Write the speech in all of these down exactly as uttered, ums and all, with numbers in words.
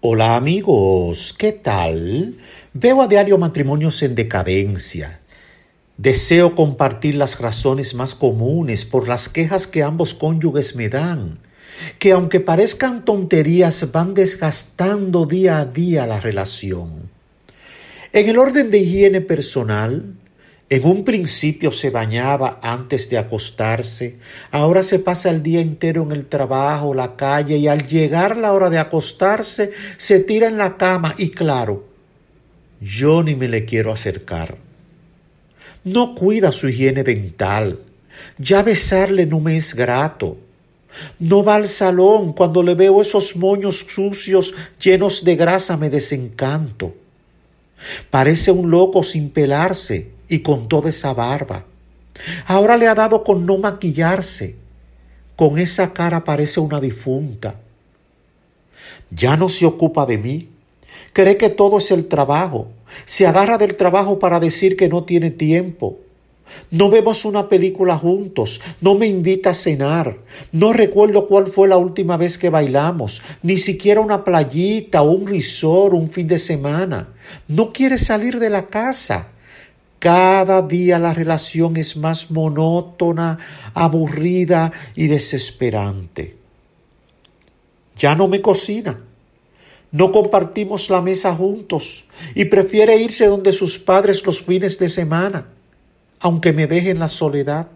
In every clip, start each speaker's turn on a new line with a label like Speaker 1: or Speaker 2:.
Speaker 1: Hola amigos, ¿qué tal? Veo a diario matrimonios en decadencia. Deseo compartir las razones más comunes por las quejas que ambos cónyuges me dan, que aunque parezcan tonterías van desgastando día a día la relación. En el orden de higiene personal, en un principio se bañaba antes de acostarse, ahora se pasa el día entero en el trabajo, la calle, y al llegar la hora de acostarse se tira en la cama y claro, yo ni me le quiero acercar. No cuida su higiene dental, ya besarle no me es grato. No va al salón, cuando le veo esos moños sucios llenos de grasa me desencanto. Parece un loco sin pelarse y con toda esa barba. Ahora le ha dado con no maquillarse. Con esa cara parece una difunta. Ya no se ocupa de mí. Cree que todo es el trabajo. Se agarra del trabajo para decir que no tiene tiempo. No vemos una película juntos, no me invita a cenar, no recuerdo cuál fue la última vez que bailamos, ni siquiera una playita o un resort un fin de semana. No quiere salir de la casa. Cada día la relación es más monótona, aburrida y desesperante. Ya no me cocina. No compartimos la mesa juntos y prefiere irse donde sus padres los fines de semana, aunque me deje en la soledad.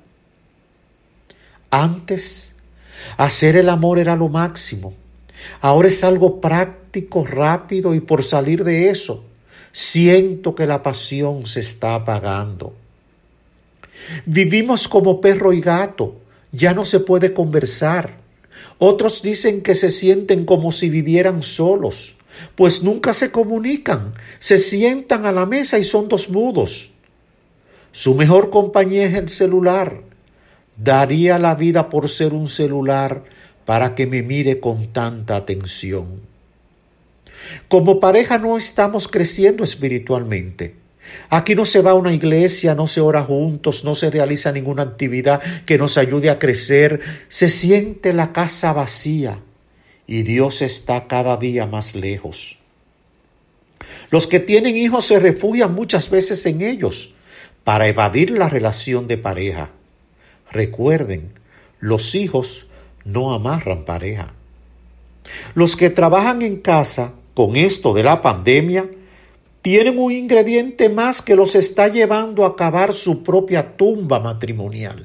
Speaker 1: Antes, hacer el amor era lo máximo. Ahora es algo práctico, rápido, y por salir de eso, siento que la pasión se está apagando. Vivimos como perro y gato, ya no se puede conversar. Otros dicen que se sienten como si vivieran solos, pues nunca se comunican, se sientan a la mesa y son dos mudos. Su mejor compañía es el celular. Daría la vida por ser un celular para que me mire con tanta atención. Como pareja no estamos creciendo espiritualmente. Aquí no se va a una iglesia, no se ora juntos, no se realiza ninguna actividad que nos ayude a crecer. Se siente la casa vacía y Dios está cada día más lejos. Los que tienen hijos se refugian muchas veces en ellos para evadir la relación de pareja. Recuerden, los hijos no amarran pareja. Los que trabajan en casa con esto de la pandemia tienen un ingrediente más que los está llevando a cavar su propia tumba matrimonial.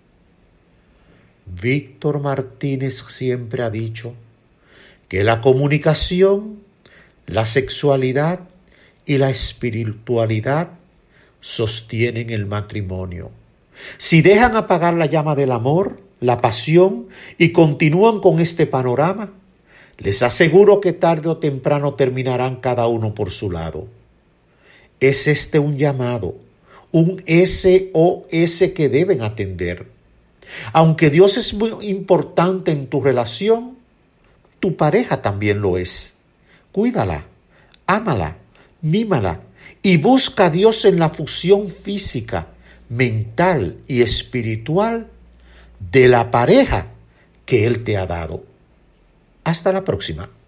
Speaker 1: Víctor Martínez siempre ha dicho que la comunicación, la sexualidad y la espiritualidad sostienen el matrimonio. Si dejan apagar la llama del amor, la pasión y continúan con este panorama, les aseguro que tarde o temprano terminarán cada uno por su lado. Es este un llamado, un S O S que deben atender. Aunque Dios es muy importante en tu relación, tu pareja también lo es. Cuídala, ámala, mímala y busca a Dios en la fusión física, mental y espiritual de la pareja que Él te ha dado. Hasta la próxima.